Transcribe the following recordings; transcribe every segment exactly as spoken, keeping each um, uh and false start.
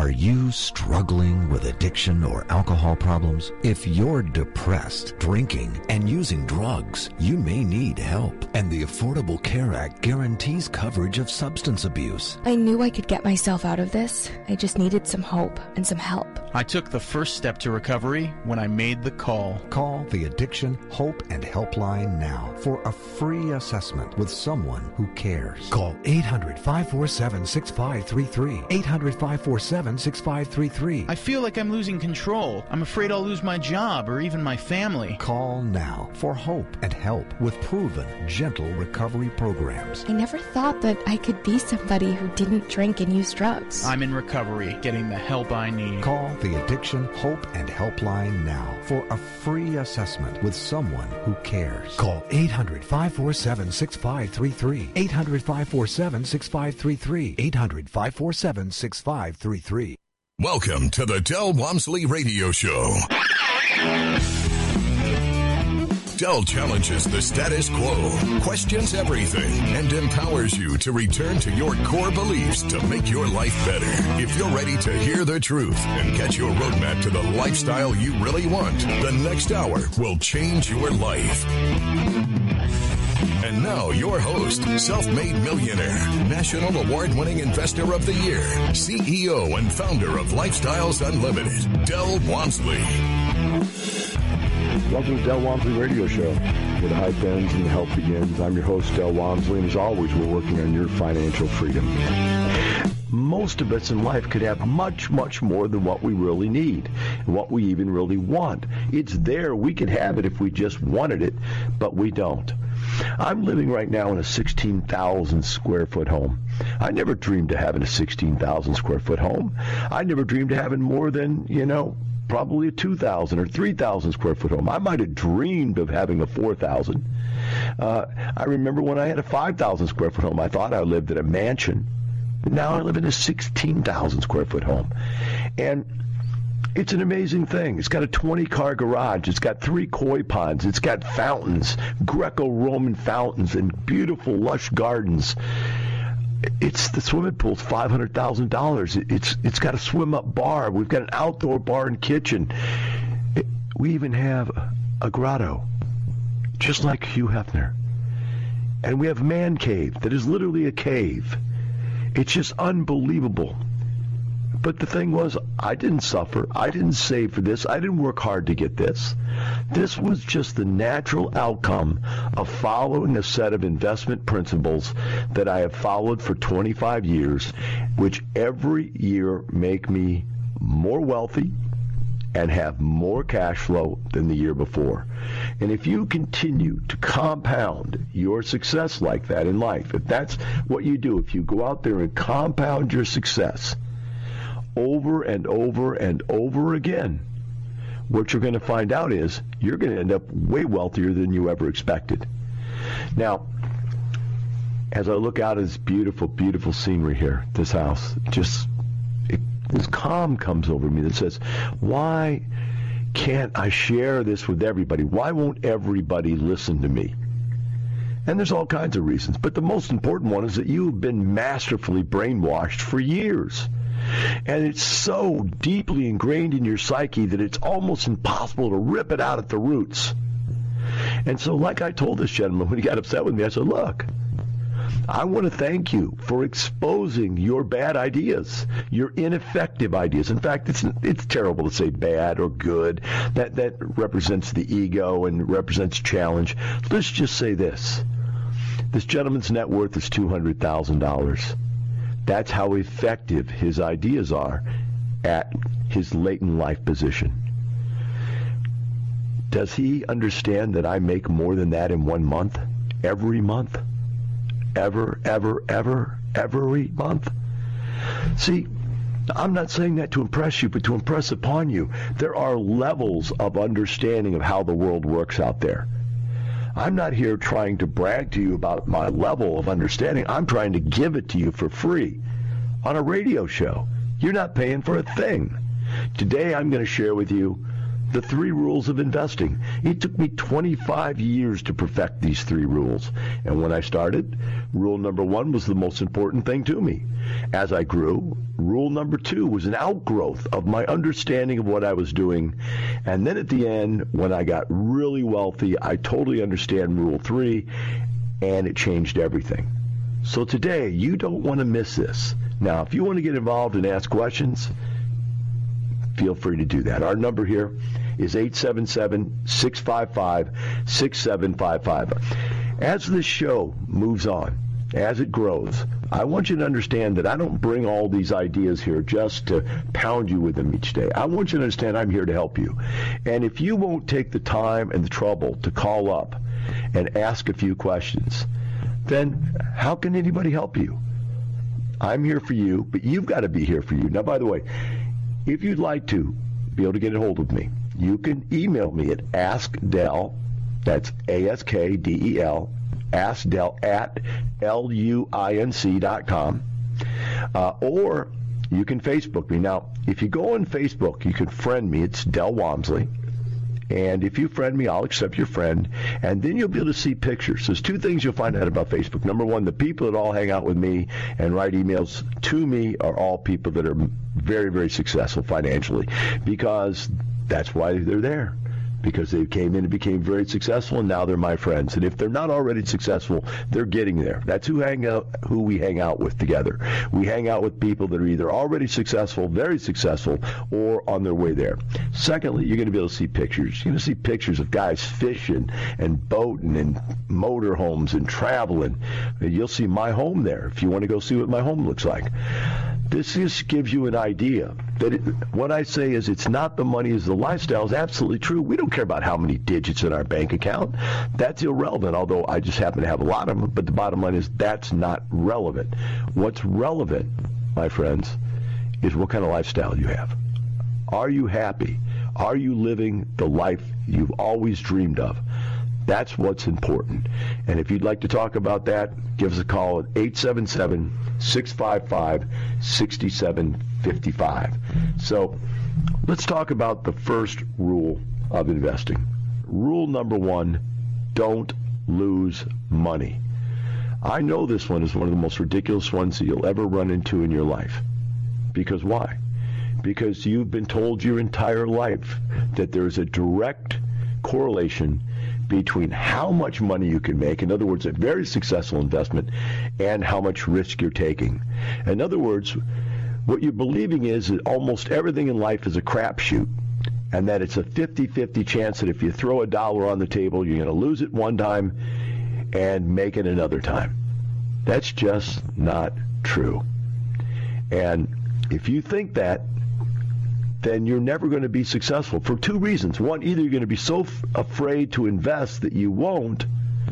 Are you struggling with addiction or alcohol problems? If you're depressed, drinking, and using drugs, you may need help. And the Affordable Care Act guarantees coverage of substance abuse. I knew I could get myself out of this. I just needed some hope and some help. I took the first step to recovery when I made the call. Call the Addiction, Hope, and Helpline now for a free assessment with someone who cares. Call eight hundred, five four seven, six five three three. eight hundred, five four seven, six five three three. I feel like I'm losing control. I'm afraid I'll lose my job or even my family. Call now for hope and help with proven, gentle recovery programs. I never thought that I could be somebody who didn't drink and use drugs. I'm in recovery, getting the help I need. Call the Addiction, Hope, and Helpline now for a free assessment with someone who cares. Call eight hundred, five four seven, six five three three. eight hundred, five four seven, six five three three. eight hundred, five four seven, six five three three. Welcome to the Del Walmsley Radio Show. Del challenges the status quo, questions everything, and empowers you to return to your core beliefs to make your life better. If you're ready to hear the truth and get your roadmap to the lifestyle you really want, the next hour will change your life. And now your host, self-made millionaire, national award-winning investor of the year, C E O and founder of Lifestyles Unlimited, Del Walmsley. Welcome to Del Walmsley Radio Show, where the hype ends and the help begins. I'm your host, Del Walmsley, and as always, we're working on your financial freedom. Most of us in life could have much, much more than what we really need, and what we even really want. It's there. We could have it if we just wanted it, but we don't. I'm living right now in a sixteen thousand square foot home. I never dreamed of having a sixteen thousand square foot home. I never dreamed of having more than, you know, probably a two thousand or three thousand square foot home. I might have dreamed of having a four thousand. Uh, I remember when I had a five thousand square foot home, I thought I lived in a mansion. Now I live in a sixteen thousand square foot home. And it's an amazing thing. It's got a twenty-car garage. It's got three koi ponds. It's got fountains, Greco-Roman fountains, and beautiful, lush gardens. It's the swimming pool's five hundred thousand dollars. It's it's got a swim-up bar. We've got an outdoor bar and kitchen. It, we even have a grotto, just like Hugh Hefner. And we have a man cave that is literally a cave. It's just unbelievable. But the thing was, I didn't suffer. I didn't save for this. I didn't work hard to get this. This was just the natural outcome of following a set of investment principles that I have followed for twenty-five years, which every year make me more wealthy and have more cash flow than the year before. And if you continue to compound your success like that in life, if that's what you do, if you go out there and compound your success over and over and over again, what you're going to find out is you're going to end up way wealthier than you ever expected. Now, as I look out at this beautiful, beautiful scenery here, this house, just it, this calm comes over me that says, why can't I share this with everybody? Why won't everybody listen to me? And there's all kinds of reasons, but the most important one is that you've been masterfully brainwashed for years. And it's so deeply ingrained in your psyche that it's almost impossible to rip it out at the roots. And so, like I told this gentleman when he got upset with me, I said, look, I want to thank you for exposing your bad ideas, your ineffective ideas. In fact, it's it's terrible to say bad or good. That, that represents the ego and represents challenge. Let's just say this. This gentleman's net worth is two hundred thousand dollars. That's how effective his ideas are at his latent life position. Does he understand that I make more than that in one month? Every month? Ever, ever, ever, every month? See, I'm not saying that to impress you, but to impress upon you. There are levels of understanding of how the world works out there. I'm not here trying to brag to you about my level of understanding. I'm trying to give it to you for free on a radio show. You're not paying for a thing. Today I'm going to share with you the three rules of investing. It took me twenty-five years to perfect these three rules. And when I started, rule number one was the most important thing to me. As I grew, rule number two was an outgrowth of my understanding of what I was doing. And then at the end, when I got really wealthy, I totally understand rule three, and it changed everything. So today, you don't want to miss this. Now, if you want to get involved and ask questions, feel free to do that. Our number here is eight seven seven, six five five, six seven five five. As this show moves on, as it grows, I want you to understand that I don't bring all these ideas here just to pound you with them each day. I want you to understand I'm here to help you. And if you won't take the time and the trouble to call up and ask a few questions, then how can anybody help you? I'm here for you, but you've got to be here for you. Now, by the way, if you'd like to be able to get a hold of me, you can email me at askdel, that's A S K D E L, askdel at L U I N C dot com, uh, or you can Facebook me. Now, if you go on Facebook, you can friend me. It's Del Walmsley. And if you friend me, I'll accept your friend. And then you'll be able to see pictures. There's two things you'll find out about Facebook. Number one, the people that all hang out with me and write emails to me are all people that are very, very successful financially, because that's why they're there. Because they came in and became very successful, and now they're my friends. And if they're not already successful, they're getting there. That's who hang out, who we hang out with together. We hang out with people that are either already successful, very successful, or on their way there. Secondly, you're going to be able to see pictures. You're going to see pictures of guys fishing and boating and motorhomes and traveling. And you'll see my home there if you want to go see what my home looks like. This just gives you an idea that it, what I say is it's not the money, it's the lifestyle is absolutely true. We don't care about how many digits in our bank account. That's irrelevant, although I just happen to have a lot of them. But the bottom line is that's not relevant. What's relevant, my friends, is what kind of lifestyle you have. Are you happy? Are you living the life you've always dreamed of? That's what's important. And if you'd like to talk about that, give us a call at eight seven seven, six five five, six seven five five. So let's talk about the first rule of investing. Rule number one, don't lose money. I know this one is one of the most ridiculous ones that you'll ever run into in your life. Because why? Because you've been told your entire life that there's a direct correlation between how much money you can make, in other words, a very successful investment, and how much risk you're taking. In other words, what you're believing is that almost everything in life is a crapshoot, and that it's a fifty-fifty chance that if you throw a dollar on the table, you're going to lose it one time and make it another time. That's just not true. And if you think that, then you're never going to be successful for two reasons. One, either you're going to be so f- afraid to invest that you won't,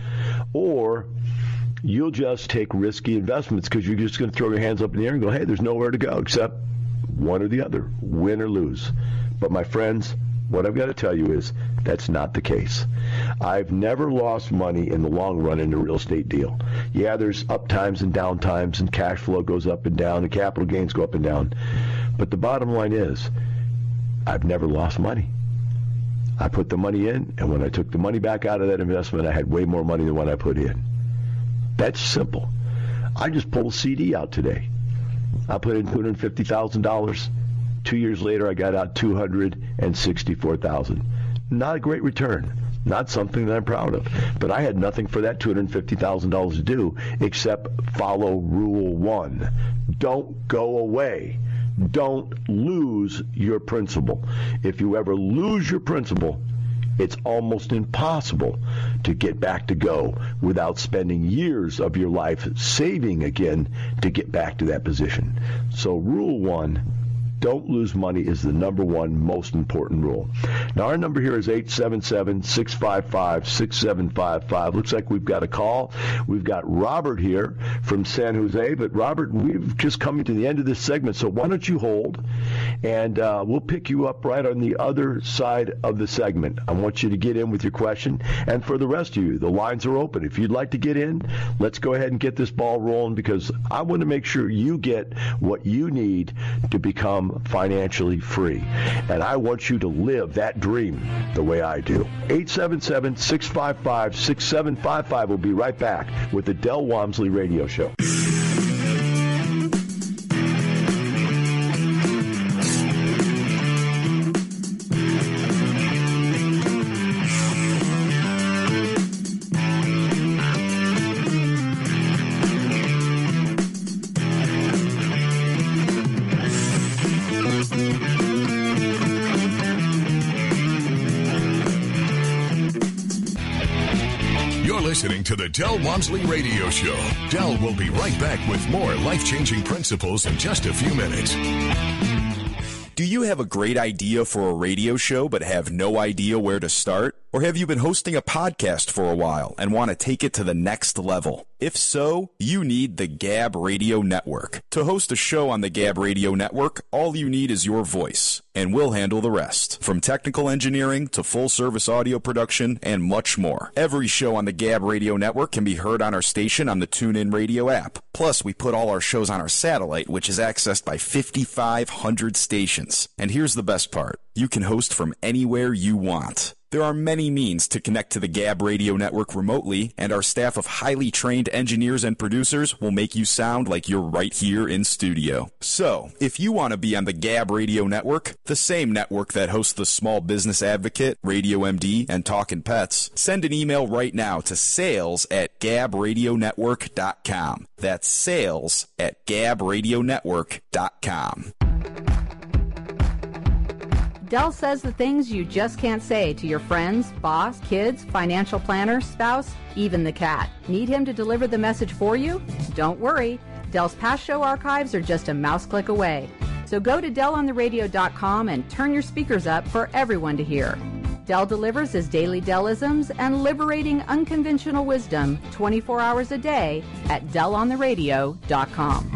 or you'll just take risky investments because you're just going to throw your hands up in the air and go, hey, there's nowhere to go except one or the other, win or lose. But my friends, what I've got to tell you is that's not the case. I've never lost money in the long run in a real estate deal. Yeah, there's up times and down times, and cash flow goes up and down, and capital gains go up and down. But the bottom line is, I've never lost money. I put the money in, and when I took the money back out of that investment, I had way more money than what I put in. That's simple. I just pulled a C D out today. I put in two hundred fifty thousand dollars. Two years later, I got out two hundred sixty-four thousand dollars. Not a great return. Not something that I'm proud of. But I had nothing for that two hundred fifty thousand dollars to do except follow rule one. Don't go away. Don't lose your principal. If you ever lose your principal, it's almost impossible to get back to go without spending years of your life saving again to get back to that position. So rule one, don't lose money, is the number one most important rule. Now, our number here is eight seven seven, six five five, six seven five five. Looks like we've got a call. We've got Robert here from San Jose. But, Robert, we've just come to the end of this segment, so why don't you hold, and uh, we'll pick you up right on the other side of the segment. I want you to get in with your question. And for the rest of you, the lines are open. If you'd like to get in, let's go ahead and get this ball rolling, because I want to make sure you get what you need to become become financially free. And I want you to live that dream the way I do. eight seven seven, six five five, six seven five five. We'll be right back with the Del Walmsley Radio Show. Listening to the Del Walmsley Radio Show. Del will be right back with more life-changing principles in just a few minutes. Do you have a great idea for a radio show but have no idea where to start? Or have you been hosting a podcast for a while and want to take it to the next level? If so, you need the Gab Radio Network. To host a show on the Gab Radio Network, all you need is your voice, and we'll handle the rest. From technical engineering to full-service audio production and much more. Every show on the Gab Radio Network can be heard on our station on the TuneIn Radio app. Plus, we put all our shows on our satellite, which is accessed by fifty-five hundred stations. And here's the best part. You can host from anywhere you want. There are many means to connect to the Gab Radio Network remotely, and our staff of highly trained engineers and producers will make you sound like you're right here in studio. So, if you want to be on the Gab Radio Network, the same network that hosts the Small Business Advocate, Radio M D, and Talkin' Pets, send an email right now to sales at gab radio network dot com. That's sales at gab radio network dot com. Del says the things you just can't say to your friends, boss, kids, financial planner, spouse, even the cat. Need him to deliver the message for you? Don't worry. Del's past show archives are just a mouse click away. So go to del on the radio dot com and turn your speakers up for everyone to hear. Del delivers his daily Delisms and liberating unconventional wisdom twenty-four hours a day at del on the radio dot com.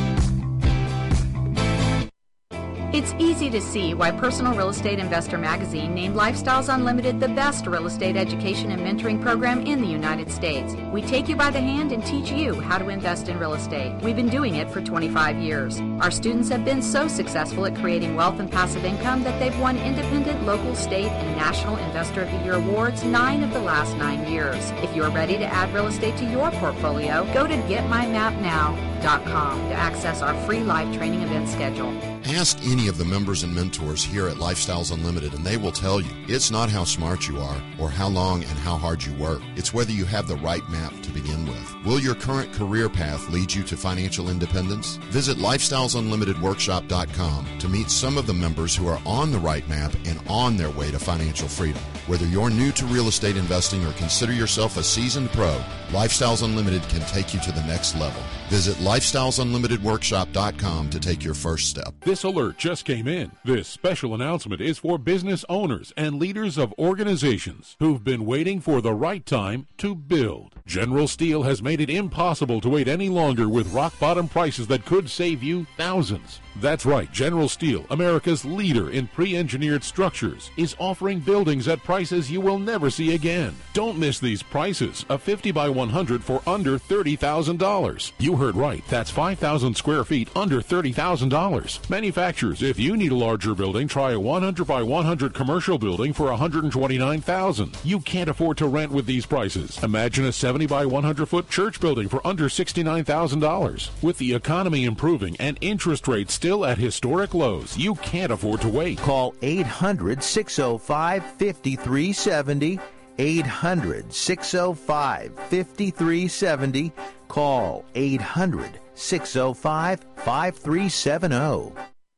It's easy to see why Personal Real Estate Investor Magazine named Lifestyles Unlimited the best real estate education and mentoring program in the United States. We take you by the hand and teach you how to invest in real estate. We've been doing it for twenty-five years. Our students have been so successful at creating wealth and passive income that they've won independent, local, state, and national Investor of the Year awards nine of the last nine years. If you're ready to add real estate to your portfolio, go to get my map now dot com to access our free live training event schedule. Ask any of the members and mentors here at Lifestyles Unlimited and they will tell you it's not how smart you are or how long and how hard you work. It's whether you have the right map to begin with. Will your current career path lead you to financial independence? Visit lifestyles unlimited workshop dot com to meet some of the members who are on the right map and on their way to financial freedom. Whether you're new to real estate investing or consider yourself a seasoned pro, Lifestyles Unlimited can take you to the next level. Visit lifestyles unlimited workshop dot com to take your first step. This alert just came in. This special announcement is for business owners and leaders of organizations who've been waiting for the right time to build. General Steel has made it impossible to wait any longer with rock-bottom prices that could save you thousands. That's right, General Steel, America's leader in pre-engineered structures, is offering buildings at prices you will never see again. Don't miss these prices. A fifty by one hundred for under thirty thousand dollars. You heard right. That's five thousand square feet under thirty thousand dollars. Manufacturers, if you need a larger building, try a one hundred by one hundred commercial building for one hundred twenty-nine thousand dollars. You can't afford to rent with these prices. Imagine a seventy by one hundred foot church building for under sixty-nine thousand dollars. With the economy improving and interest rates still at historic lows, you can't afford to wait. Call eight hundred, six oh five, five three seven oh. eight hundred, six oh five, five three seven oh. Call eight hundred, six oh five, five three seven oh.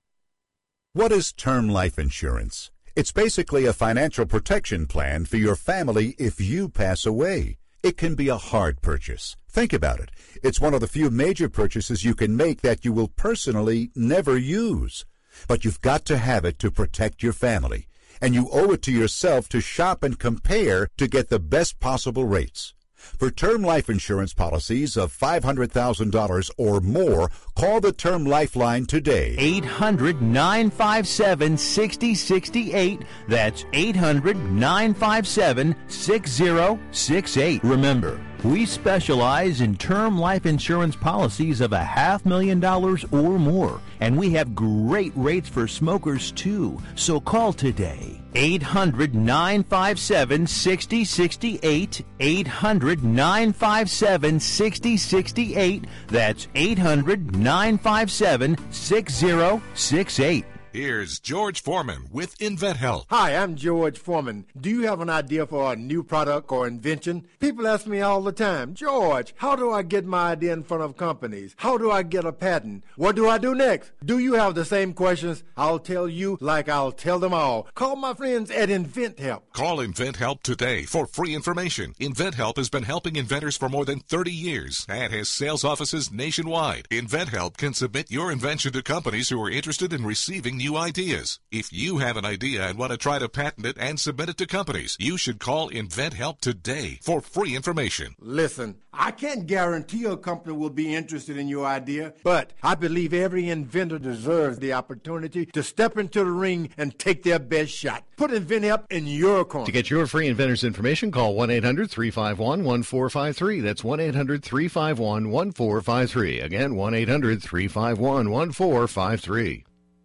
What is term life insurance? It's basically a financial protection plan for your family if you pass away. It can be a hard purchase. Think about it. It's one of the few major purchases you can make that you will personally never use. But you've got to have it to protect your family. And you owe it to yourself to shop and compare to get the best possible rates. For term life insurance policies of five hundred thousand dollars or more, call the Term Lifeline today. eight hundred, nine five seven, six oh six eight. That's eight hundred, nine five seven, six oh six eight. Remember, We specialize in term life insurance policies of a half million dollars or more, and we have great rates for smokers too. So call today. eight hundred, nine five seven, six zero six eight. eight hundred, nine five seven, six zero six eight. That's eight hundred, nine five seven, six zero six eight. Here's George Foreman with InventHelp. Hi, I'm George Foreman. Do you have an idea for a new product or invention? People ask me all the time, George, how do I get my idea in front of companies? How do I get a patent? What do I do next? Do you have the same questions? I'll tell you like I'll tell them all. Call my friends at InventHelp. Call InventHelp today for free information. InventHelp has been helping inventors for more than thirty years and has sales offices nationwide. InventHelp can submit your invention to companies who are interested in receiving new ideas. If you have an idea and want to try to patent it and submit it to companies, you should call InventHelp today for free information. Listen, I can't guarantee a company will be interested in your idea, but I believe every inventor deserves the opportunity to step into the ring and take their best shot. Put InventHelp in your corner. To get your free inventor's information, call one eight hundred, three five one, one four five three. That's one eight hundred, three five one, one four five three. Again, one eight hundred, three five one, one four five three.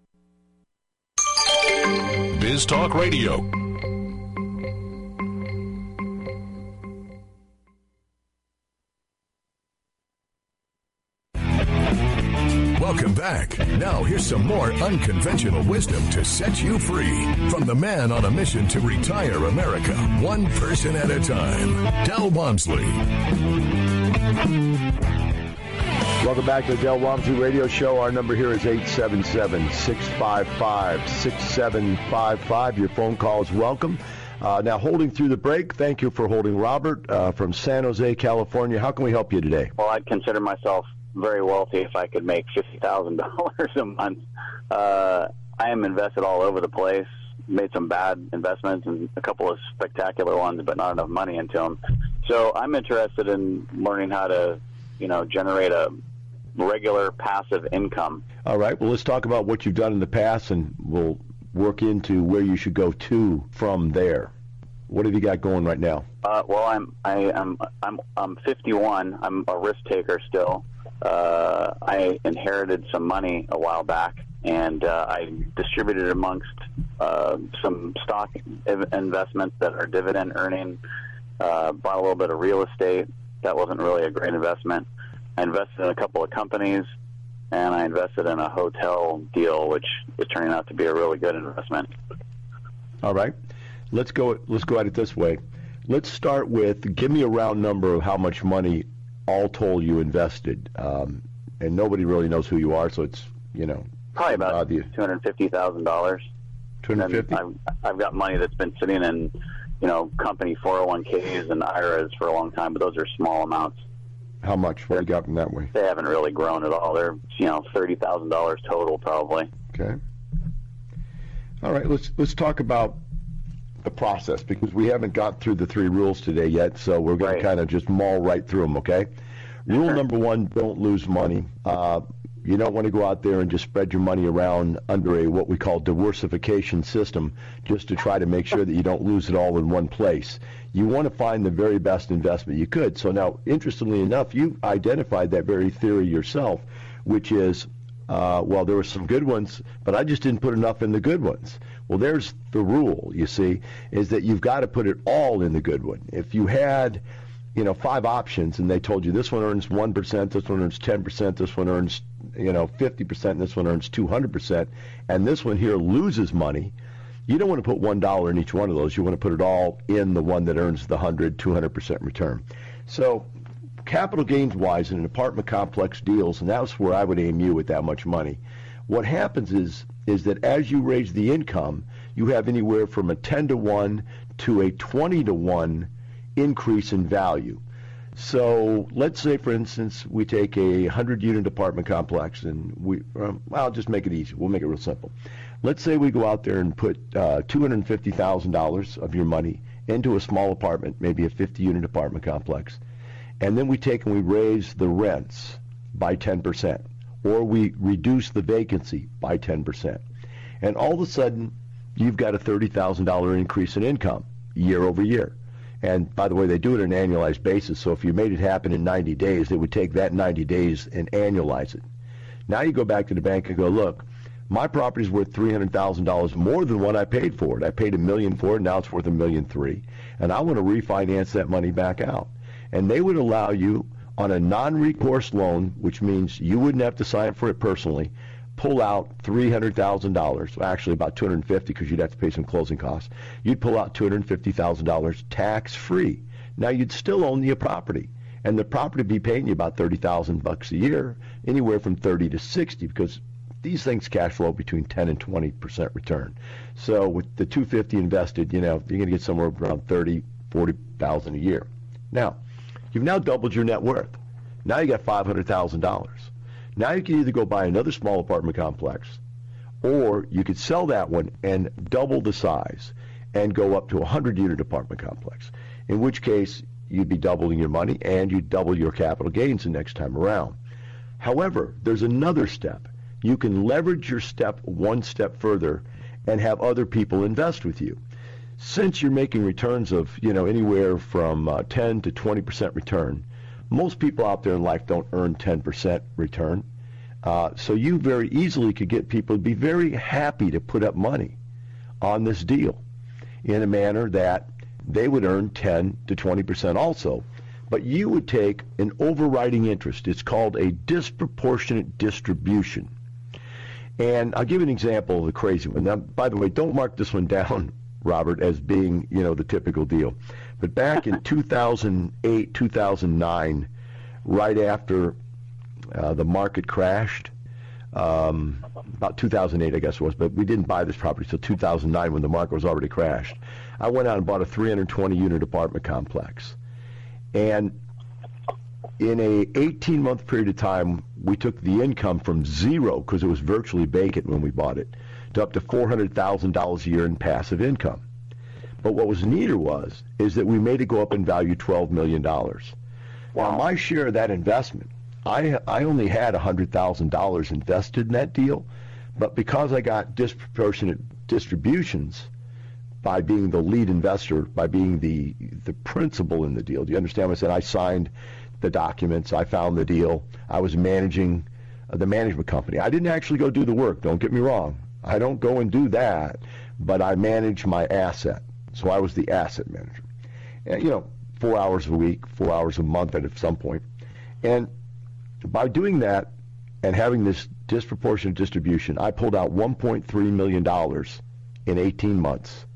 Biz Talk Radio. Welcome back. Now here's some more unconventional wisdom to set you free from the man on a mission to retire America, one person at a time, Del Walmsley. Welcome back to the Del Walmsley Radio Show. Our number here is eight seven seven, six five five, six seven five five. Your phone call is welcome. Uh, now, holding through the break, thank you for holding Robert uh, from San Jose, California. How can we help you today? Well, I'd consider myself very wealthy if I could make fifty thousand dollars a month. Uh, I am invested all over the place. Made some bad investments and a couple of spectacular ones, but not enough money into them. So I'm interested in learning how to, you know, generate a regular passive income. All right. Well, let's talk about what you've done in the past, and we'll work into where you should go to from there. What have you got going right now? Uh, well, I'm I am I'm I'm fifty-one. I'm a risk taker still. Uh, I inherited some money a while back, and uh, I distributed it amongst uh, some stock investments that are dividend earning. Uh, bought a little bit of real estate. That wasn't really a great investment. I invested in a couple of companies, and I invested in a hotel deal, which is turning out to be a really good investment. All right. Let's go Let's go at it this way. Let's start with, give me a round number of how much money all told you invested. Um, and nobody really knows who you are, so it's, you know. Probably about two hundred fifty thousand dollars. two hundred fifty thousand dollars? I've, I've got money that's been sitting in, you know, company four oh one K's and I R As for a long time, but those are small amounts. How much? What do you got from that way? They haven't really grown at all. They're, you know, thirty thousand dollars total probably. Okay. All right, let's let's talk about the process, because we haven't got through the three rules today yet, so we're going right. to kind of just maul right through them, okay? Rule sure. number one, don't lose money. Uh, you don't want to go out there and just spread your money around under a what we call diversification system just to try to make sure that you don't lose it all in one place. You want to find the very best investment you could. So now, interestingly enough, you identified that very theory yourself, which is, uh, well, there were some good ones, but I just didn't put enough in the good ones. Well, there's the rule, you see, is that you've got to put it all in the good one. If you had, you know, five options and they told you this one earns one percent, this one earns ten percent, this one earns, you know, fifty percent, and this one earns two hundred percent, and this one here loses money, you don't want to put one dollar in each one of those. You want to put it all in the one that earns the one hundred, two hundred percent return. So capital gains-wise in an apartment complex deals, and that's where I would aim you with that much money. What happens is is that as you raise the income, you have anywhere from a ten to one to a twenty to one increase in value. So let's say, for instance, we take a one hundred unit apartment complex, and we, um, well, I'll just make it easy. We'll make it real simple. Let's say we go out there and put uh, two hundred fifty thousand dollars of your money into a small apartment, maybe a fifty unit apartment complex, and then we take and we raise the rents by ten percent. Or we reduce the vacancy by ten percent. And all of a sudden, you've got a thirty thousand dollars increase in income year over year. And by the way, they do it on an annualized basis. So if you made it happen in ninety days, they would take that ninety days and annualize it. Now you go back to the bank and go, look, my property's worth three hundred thousand dollars more than what I paid for it. I paid a million for it, now it's worth a million three, and I want to refinance that money back out. And they would allow you on a non-recourse loan, which means you wouldn't have to sign for it personally, pull out three hundred thousand dollars, actually about two hundred fifty thousand dollars because you'd have to pay some closing costs. You'd pull out two hundred fifty thousand dollars tax-free. Now you'd still own the property, and the property would be paying you about thirty thousand bucks a year, anywhere from thirty to sixty, because these things cash flow between ten and twenty percent return. So with the two hundred fifty invested, you know, you're going to get somewhere around thirty, forty thousand a year. Now, you've now doubled your net worth. Now you got five hundred thousand dollars. Now you can either go buy another small apartment complex, or you could sell that one and double the size and go up to a one hundred unit apartment complex, in which case you'd be doubling your money and you'd double your capital gains the next time around. However, there's another step. You can leverage your step one step further and have other people invest with you. Since you're making returns of, you know, anywhere from uh, ten to twenty percent return, most people out there in life don't earn ten percent return. Uh, so you very easily could get people to be very happy to put up money on this deal in a manner that they would earn ten to twenty percent also. But you would take an overriding interest. It's called a disproportionate distribution. And I'll give you an example of the crazy one. Now, by the way, don't mark this one down, Robert, as being, you know, the typical deal. But back in two thousand eight, two thousand nine, right after uh, the market crashed, um, about two thousand eight, I guess it was, but we didn't buy this property until two thousand nine when the market was already crashed. I went out and bought a three hundred twenty unit apartment complex. And in a eighteen month period of time, we took the income from zero, because it was virtually vacant when we bought it, to up to four hundred thousand dollars a year in passive income. But what was neater was, is that we made it go up in value twelve million dollars. Wow. Now, my share of that investment, I, I only had one hundred thousand dollars invested in that deal, but because I got disproportionate distributions by being the lead investor, by being the the principal in the deal. Do you understand what I said? I signed the documents. I found the deal. I was managing uh, the management company. I didn't actually go do the work. Don't get me wrong. I don't go and do that, but I manage my asset. So I was the asset manager. And, you know, four hours a week, four hours a month at some point. And by doing that and having this disproportionate distribution, I pulled out one point three million dollars in eighteen months.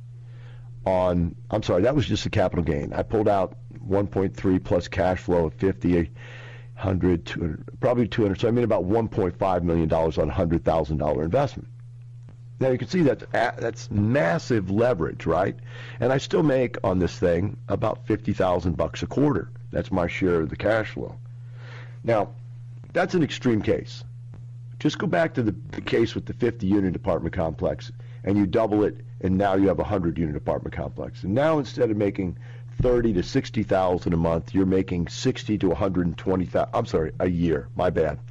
On, I'm sorry, that was just a capital gain. I pulled out one point three plus cash flow of fifty, one hundred, two hundred, probably two hundred. So I made about one point five million dollars on a one hundred thousand dollars investment. Now you can see that that's massive leverage, right? And I still make on this thing about fifty thousand bucks a quarter. That's my share of the cash flow. Now, that's an extreme case. Just go back to the, the case with the fifty unit apartment complex, and you double it, and now you have a one hundred unit apartment complex. And now instead of making thirty to sixty thousand a month, you're making sixty to one hundred twenty thousand. I'm sorry, a year. My bad.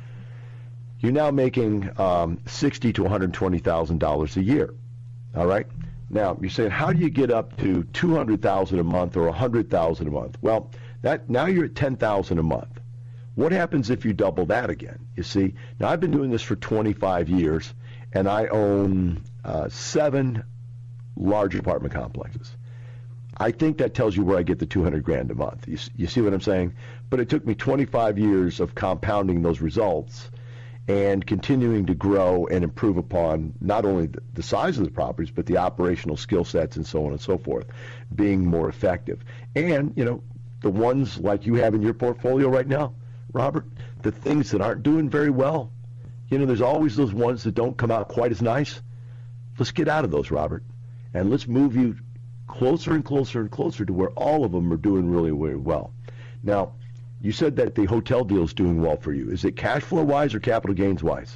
You're now making um, sixty to one hundred twenty thousand dollars a year. All right. Now you're saying, how do you get up to two hundred thousand a month or one hundred thousand a month? Well, that now you're at ten thousand a month. What happens if you double that again? You see, now I've been doing this for twenty-five years, and I own uh, seven large apartment complexes. I think that tells you where I get the two hundred grand a month. You, you see what I'm saying? But it took me twenty-five years of compounding those results and continuing to grow and improve upon not only the, the size of the properties, but the operational skill sets and so on and so forth, being more effective. And, you know, the ones like you have in your portfolio right now, Robert, the things that aren't doing very well, you know, there's always those ones that don't come out quite as nice. Let's get out of those, Robert, and let's move you closer and closer and closer to where all of them are doing really, really well. Now, you said that the hotel deal is doing well for you. Is it cash flow wise or capital gains wise?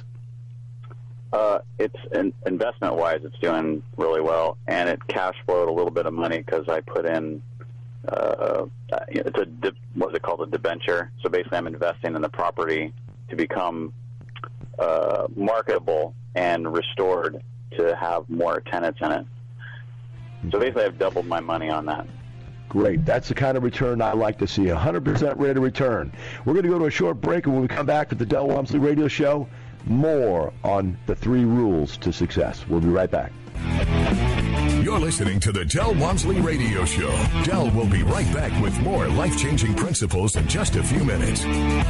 Uh, it's in, investment wise, it's doing really well, and it cash flowed a little bit of money because I put in uh, it's a what's it called, a debenture. So basically, I'm investing in the property to become uh, marketable and restored to have more tenants in it. So basically, I've doubled my money on that. Great. That's the kind of return I like to see, one hundred percent rate of return. We're going to go to a short break, and when we come back with the Del Walmsley Radio Show, more on the three rules to success. We'll be right back. You're listening to the Del Walmsley Radio Show. Del will be right back with more life-changing principles in just a few minutes.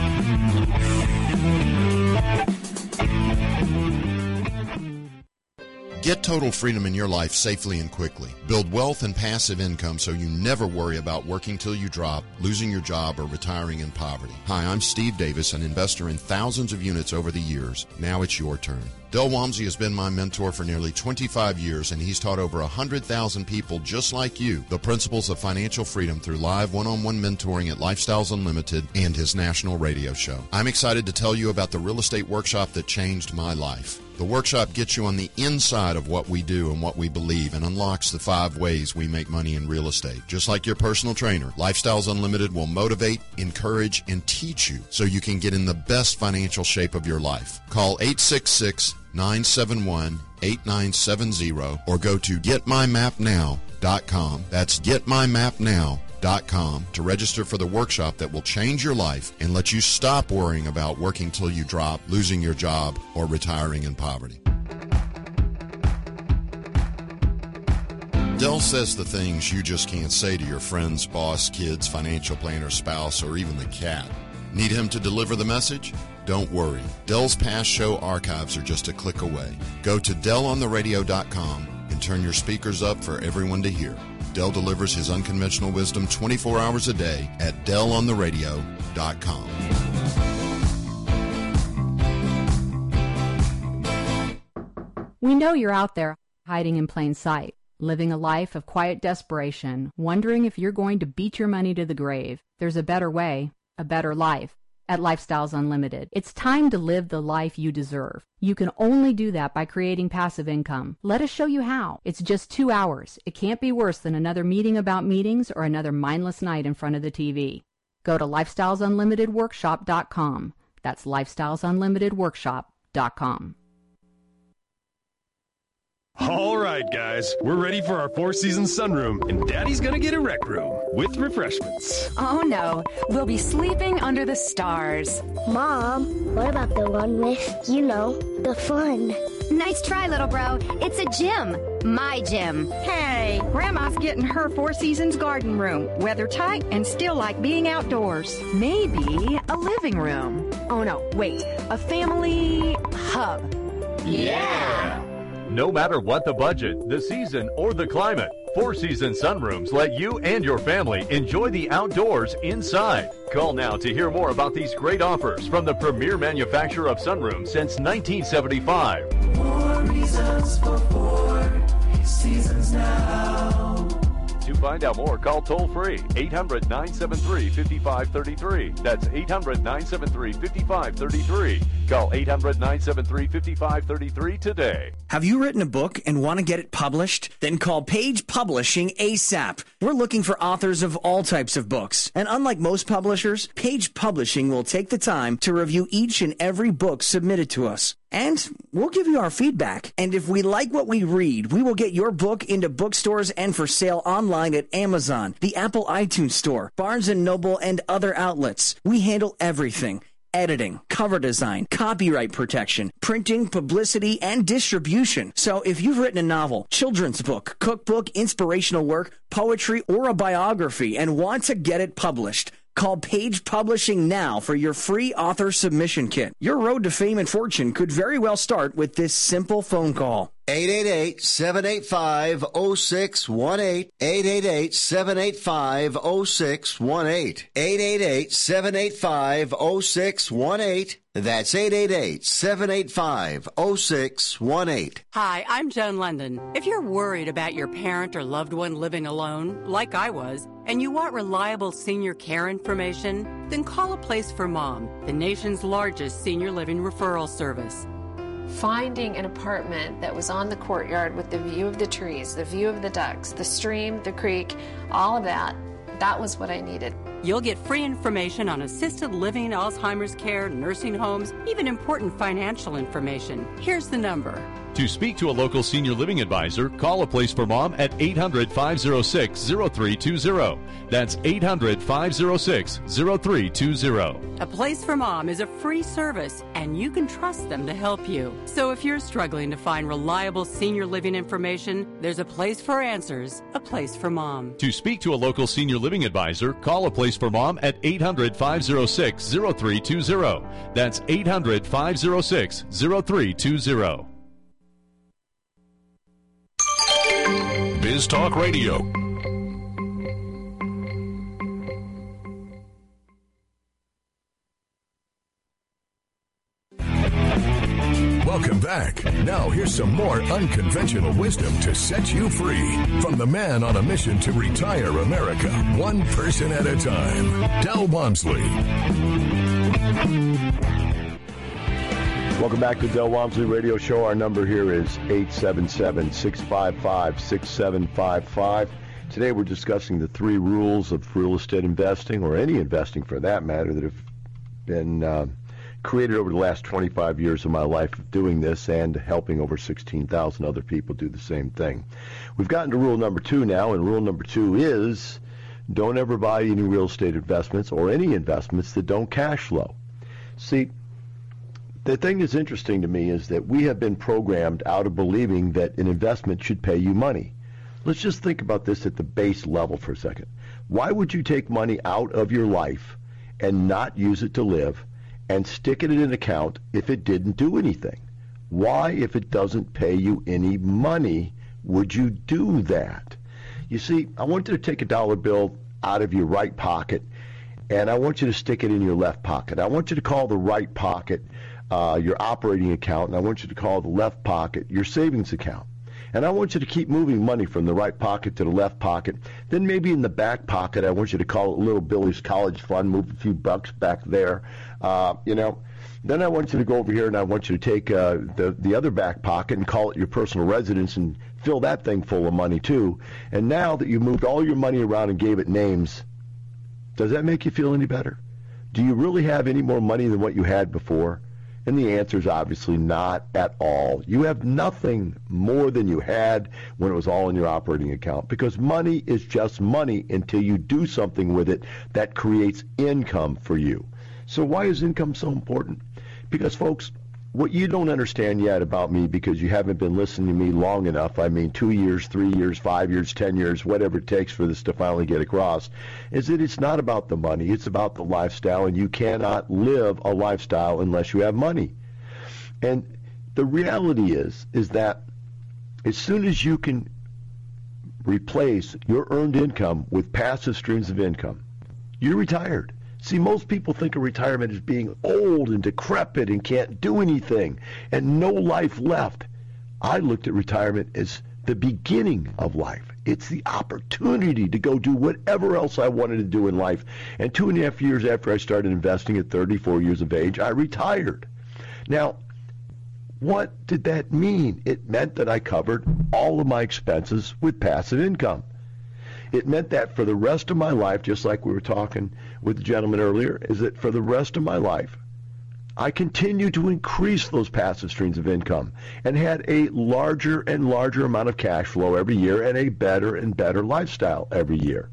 Get total freedom in your life safely and quickly. Build wealth and passive income so you never worry about working till you drop, losing your job, or retiring in poverty. Hi, I'm Steve Davis, an investor in thousands of units over the years. Now it's your turn. Del Walmsley has been my mentor for nearly twenty-five years, and he's taught over one hundred thousand people just like you the principles of financial freedom through live one-on-one mentoring at Lifestyles Unlimited and his national radio show. I'm excited to tell you about the real estate workshop that changed my life. The workshop gets you on the inside of what we do and what we believe and unlocks the five ways we make money in real estate. Just like your personal trainer, Lifestyles Unlimited will motivate, encourage, and teach you so you can get in the best financial shape of your life. Call eight six six, nine seven one, eight nine seven zero or go to get my map now dot com. That's get my map now dot com to register for the workshop that will change your life and let you stop worrying about working till you drop, losing your job, or retiring in poverty. Del says the things you just can't say to your friends, boss, kids, financial planner, spouse, or even the cat. Need him to deliver the message? Don't worry. Del's past show archives are just a click away. Go to del on the radio dot com and turn your speakers up for everyone to hear. Del delivers his unconventional wisdom twenty-four hours a day at del on the radio dot com. We know you're out there hiding in plain sight, living a life of quiet desperation, wondering if you're going to beat your money to the grave. There's a better way, a better life. At Lifestyles Unlimited. It's time to live the life you deserve. You can only do that by creating passive income. Let us show you how. It's just two hours. It can't be worse than another meeting about meetings or another mindless night in front of the T V. Go to lifestyles unlimited workshop dot com. That's lifestyles unlimited workshop dot com. All right, guys, we're ready for our Four Seasons sunroom, and Daddy's gonna get a rec room with refreshments. Oh no, we'll be sleeping under the stars. Mom, what about the one with, you know, the fun? Nice try, little bro. It's a gym. My gym. Hey, Grandma's getting her Four Seasons garden room. Weather tight and still like being outdoors. Maybe a living room. Oh no, wait, a family hub. Yeah! No matter what the budget, the season, or the climate, Four Seasons sunrooms let you and your family enjoy the outdoors inside. Call now to hear more about these great offers from the premier manufacturer of sunrooms since nineteen seventy-five. More reasons for Four Seasons now. To find out more, call toll-free eight hundred, nine seven three, five five three three. That's eight hundred, nine seven three, five five three three. Call eight hundred, nine seven three, five five three three today. Have you written a book and want to get it published? Then call Page Publishing ASAP. We're looking for authors of all types of books. And unlike most publishers, Page Publishing will take the time to review each and every book submitted to us. And we'll give you our feedback. And if we like what we read, we will get your book into bookstores and for sale online at Amazon, the Apple iTunes Store, Barnes and Noble, and other outlets. We handle everything. Editing, cover design, copyright protection, printing, publicity, and distribution. So if you've written a novel, children's book, cookbook, inspirational work, poetry, or a biography and want to get it published, call Page Publishing now for your free author submission kit. Your road to fame and fortune could very well start with this simple phone call. eight eight eight, seven eight five, zero six one eight. eight eight eight, seven eight five, zero six one eight. eight eight eight, seven eight five, zero six one eight. That's eight eight eight, seven eight five, zero six one eight. Hi, I'm Joan London. If you're worried about your parent or loved one living alone, like I was, and you want reliable senior care information, then call A Place for Mom, the nation's largest senior living referral service. Finding an apartment that was on the courtyard with the view of the trees, the view of the ducks, the stream, the creek, all of that, that was what I needed. You'll get free information on assisted living, Alzheimer's care, nursing homes, even important financial information. Here's the number, To speak to a local senior living advisor, call A Place for Mom at eight hundred, five oh six, oh three two oh. That's eight hundred, five oh six, oh three two oh. A Place for Mom is a free service, and you can trust them to help you. So if you're struggling to find reliable senior living information, there's a place for answers, A Place for Mom. To speak to a local senior living advisor, call A Place for Mom at eight hundred, five oh six, oh three two oh. That's eight hundred, five oh six, oh three two oh. Biz Talk Radio. Welcome back. Now here's some more unconventional wisdom to set you free from the man on a mission to retire America, one person at a time, Del Walmsley. Welcome back to Del Walmsley Radio Show. Our number here is eight seven seven, six five five, six seven five five. Today we're discussing the three rules of real estate investing, or any investing for that matter, that have been uh, created over the last twenty-five years of my life of doing this and helping over sixteen thousand other people do the same thing. We've gotten to rule number two now, and rule number two is don't ever buy any real estate investments or any investments that don't cash flow. See, the thing that's interesting to me is that we have been programmed out of believing that an investment should pay you money. Let's just think about this at the base level for a second. Why would you take money out of your life and not use it to live and stick it in an account if it didn't do anything? Why, if it doesn't pay you any money, would you do that? You see, I want you to take a dollar bill out of your right pocket, and I want you to stick it in your left pocket. I want you to call the right pocket uh, your operating account, and I want you to call the left pocket your savings account. And I want you to keep moving money from the right pocket to the left pocket. Then maybe in the back pocket, I want you to call it Little Billy's College Fund, move a few bucks back there. Uh, you know, then I want you to go over here and I want you to take uh, the, the other back pocket and call it your personal residence and fill that thing full of money too. And now that you moved all your money around and gave it names, does that make you feel any better? Do you really have any more money than what you had before? And the answer is obviously not at all. You have nothing more than you had when it was all in your operating account, because money is just money until you do something with it that creates income for you. So why is income so important? Because, folks, what you don't understand yet about me, because you haven't been listening to me long enough, I mean two years, three years, five years, ten years, whatever it takes for this to finally get across, is that it's not about the money, it's about the lifestyle, and you cannot live a lifestyle unless you have money. And the reality is, is that as soon as you can replace your earned income with passive streams of income, you're retired. See, most people think of retirement as being old and decrepit and can't do anything and no life left. I looked at retirement as the beginning of life. It's the opportunity to go do whatever else I wanted to do in life. And two and a half years after I started investing at thirty-four years of age, I retired. Now, what did that mean? It meant that I covered all of my expenses with passive income. It meant that for the rest of my life, just like we were talking with the gentleman earlier, is that for the rest of my life, I continued to increase those passive streams of income and had a larger and larger amount of cash flow every year and a better and better lifestyle every year.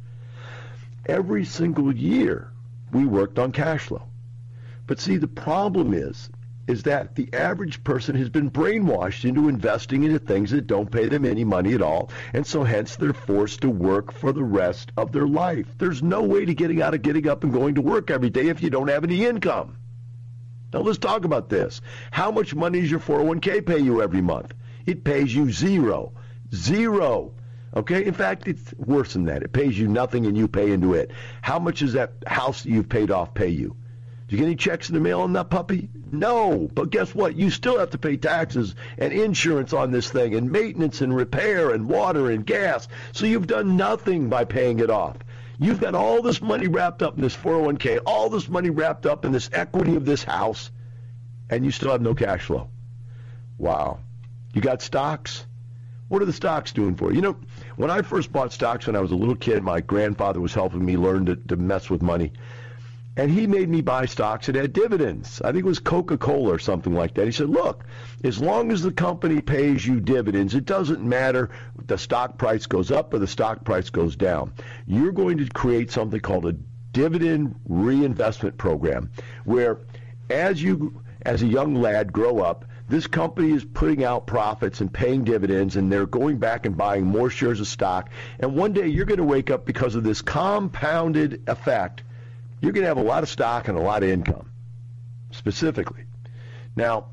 Every single year, we worked on cash flow. But see, the problem is, is that the average person has been brainwashed into investing into things that don't pay them any money at all, and so hence they're forced to work for the rest of their life. There's no way to getting out of getting up and going to work every day if you don't have any income. Now let's talk about this. How much money does your four oh one k pay you every month? It pays you zero. Zero. Okay? In fact, it's worse than that. It pays you nothing and you pay into it. How much does that house that you've paid off pay you? Do you get any checks in the mail on that puppy? No. But guess what? You still have to pay taxes and insurance on this thing and maintenance and repair and water and gas. So you've done nothing by paying it off. You've got all this money wrapped up in this four oh one k, all this money wrapped up in this equity of this house, and you still have no cash flow. Wow. You got stocks? What are the stocks doing for you? You know, when I first bought stocks when I was a little kid, my grandfather was helping me learn to, to mess with money. And he made me buy stocks that had dividends. I think it was Coca-Cola or something like that. He said, look, as long as the company pays you dividends, it doesn't matter if the stock price goes up or the stock price goes down. You're going to create something called a dividend reinvestment program where as you, as a young lad, grow up, this company is putting out profits and paying dividends, and they're going back and buying more shares of stock. And one day you're going to wake up because of this compounded effect. You're going to have a lot of stock and a lot of income, specifically. Now,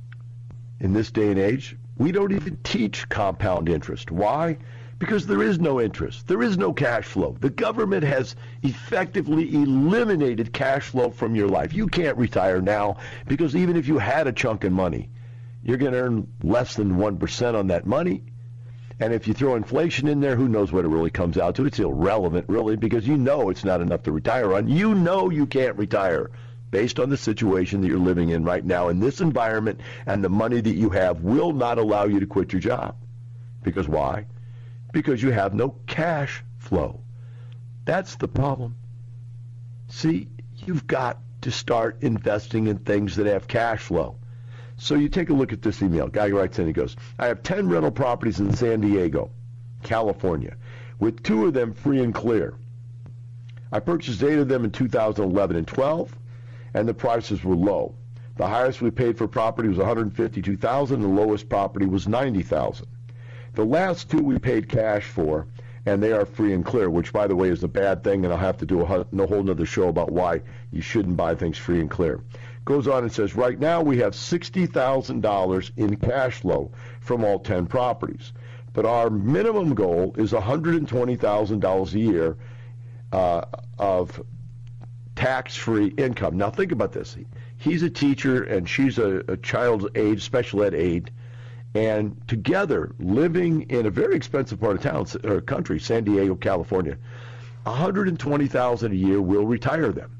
in this day and age, we don't even teach compound interest. Why? Because there is no interest. There is no cash flow. The government has effectively eliminated cash flow from your life. You can't retire now because even if you had a chunk of money, you're going to earn less than one percent on that money. And if you throw inflation in there, who knows what it really comes out to? It's irrelevant, really, because you know it's not enough to retire on. You know you can't retire based on the situation that you're living in right now. In this environment, and the money that you have will not allow you to quit your job. Because why? Because you have no cash flow. That's the problem. See, you've got to start investing in things that have cash flow. So you take a look at this email. Guy writes in, he goes, I have ten rental properties in San Diego, California, with two of them free and clear. I purchased eight of them in two thousand eleven and twelve, and the prices were low. The highest we paid for property was one hundred fifty-two thousand dollars, the lowest property was ninety thousand dollars. The last two we paid cash for, and they are free and clear, which, by the way, is a bad thing, and I'll have to do a whole nother show about why you shouldn't buy things free and clear. Goes on and says, right now we have sixty thousand dollars in cash flow from all ten properties. But our minimum goal is one hundred twenty thousand dollars a year uh, of tax-free income. Now think about this. He's a teacher and she's a, a child's aide, special ed aide, and together, living in a very expensive part of town or country, San Diego, California, one hundred twenty thousand dollars a year will retire them.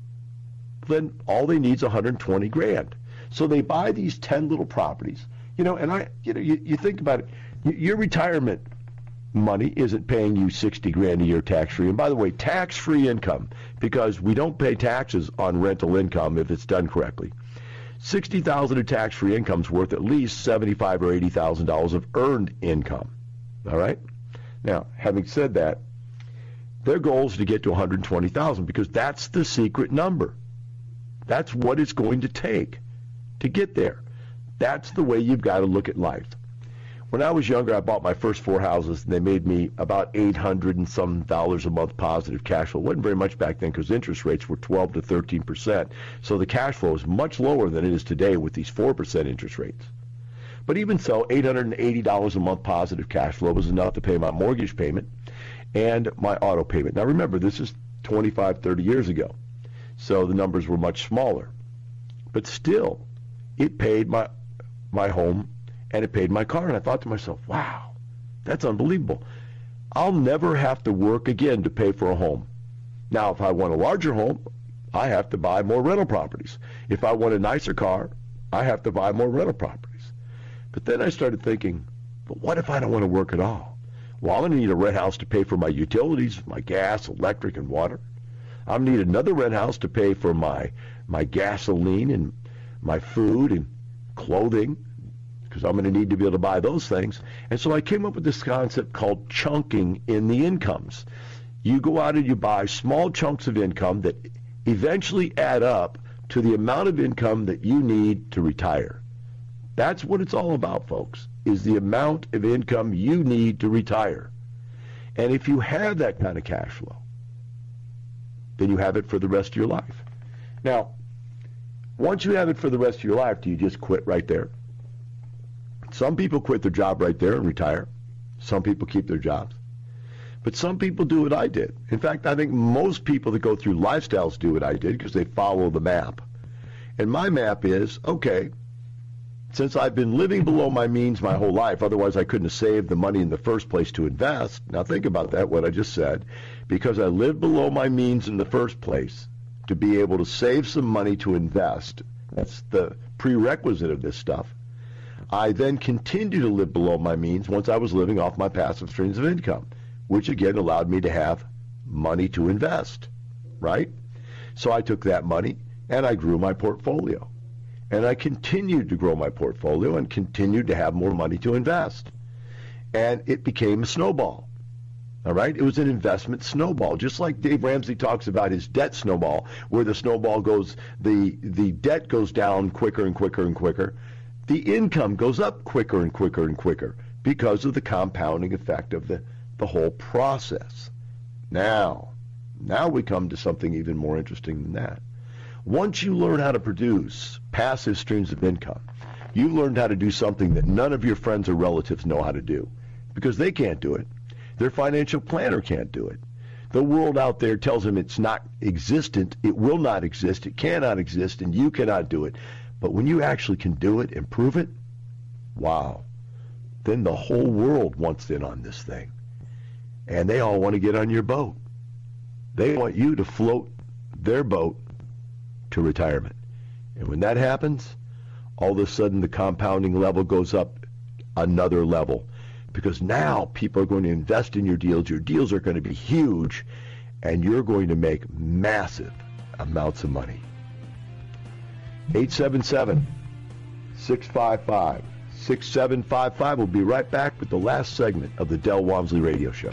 Then all they need is one hundred twenty grand. So they buy these ten little properties, you know, and I, you know, you, you think about it, your retirement money isn't paying you sixty grand a year tax-free. And by the way, tax-free income, because we don't pay taxes on rental income if it's done correctly. sixty thousand of tax-free income is worth at least seventy-five thousand or eighty thousand dollars of earned income. All right? Now, having said that, their goal is to get to one hundred twenty thousand because that's the secret number. That's what it's going to take to get there. That's the way you've got to look at life. When I was younger, I bought my first four houses, and they made me about eight hundred and some dollars a month positive cash flow. It wasn't very much back then because interest rates were twelve to thirteen percent. So the cash flow is much lower than it is today with these four percent interest rates. But even so, eight hundred eighty dollars a month positive cash flow was enough to pay my mortgage payment and my auto payment. Now remember, this is twenty-five, thirty years ago. So the numbers were much smaller. But still, it paid my my home and it paid my car. And I thought to myself, wow, that's unbelievable. I'll never have to work again to pay for a home. Now, if I want a larger home, I have to buy more rental properties. If I want a nicer car, I have to buy more rental properties. But then I started thinking, but what if I don't want to work at all? Well, I'm going to need a rent house to pay for my utilities, my gas, electric, and water. I'm going to need another rent house to pay for my, my gasoline and my food and clothing, because I'm going to need to be able to buy those things. And so I came up with this concept called chunking in the incomes. You go out and you buy small chunks of income that eventually add up to the amount of income that you need to retire. That's what it's all about, folks, is the amount of income you need to retire. And if you have that kind of cash flow, then you have it for the rest of your life. Now, once you have it for the rest of your life, do you just quit right there? Some people quit their job right there and retire. Some people keep their jobs. But some people do what I did. In fact, I think most people that go through Lifestyles do what I did because they follow the map. And my map is, okay, since I've been living below my means my whole life, otherwise I couldn't have saved the money in the first place to invest. Now think about that, what I just said. Because I lived below my means in the first place, to be able to save some money to invest, that's the prerequisite of this stuff, I then continued to live below my means once I was living off my passive streams of income, which again allowed me to have money to invest, right? So I took that money and I grew my portfolio. And I continued to grow my portfolio and continued to have more money to invest. And it became a snowball. All right? It was an investment snowball, just like Dave Ramsey talks about his debt snowball, where the snowball goes, the, the debt goes down quicker and quicker and quicker. The income goes up quicker and quicker and quicker because of the compounding effect of the, the whole process. Now, now we come to something even more interesting than that. Once you learn how to produce passive streams of income, you learned how to do something that none of your friends or relatives know how to do because they can't do it. Their financial planner can't do it. The world out there tells them it's not existent, it will not exist, it cannot exist, and you cannot do it. But when you actually can do it and prove it, wow, then the whole world wants in on this thing. And they all want to get on your boat. They want you to float their boat to retirement. And when that happens, all of a sudden the compounding level goes up another level. Because now people are going to invest in your deals. Your deals are going to be huge, and you're going to make massive amounts of money. eight seven seven, six five five, six seven five five. We'll be right back with the last segment of the Del Walmsley Radio Show.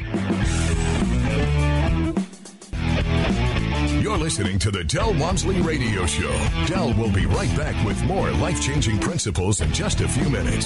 You're listening to the Del Walmsley Radio Show. Del will be right back with more life-changing principles in just a few minutes.